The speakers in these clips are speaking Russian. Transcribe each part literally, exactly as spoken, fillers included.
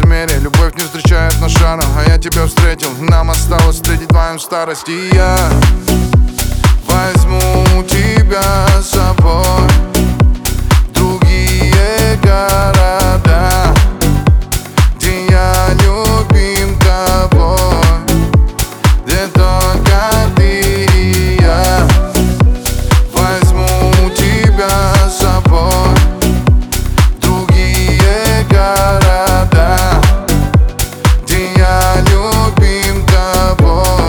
лицемерие. Любовь не встречает на шаром, а я тебя встретил. Нам осталось встретить вдвоем в старости. И я возьму тебя с собой в другие города, где я любим тобой, где только ты и я. Возьму тебя с собой в другие города, где я любим тобой.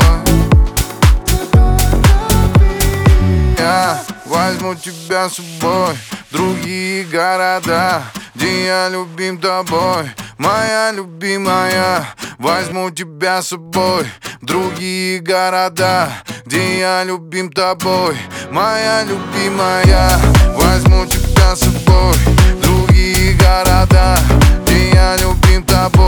Я возьму тебя с собой в другие города, где я любим тобой, моя любимая. Возьму тебя с собой в другие города, где я любим тобой, моя любимая. Возьму тебя с собой в другие города, где я любим тобой.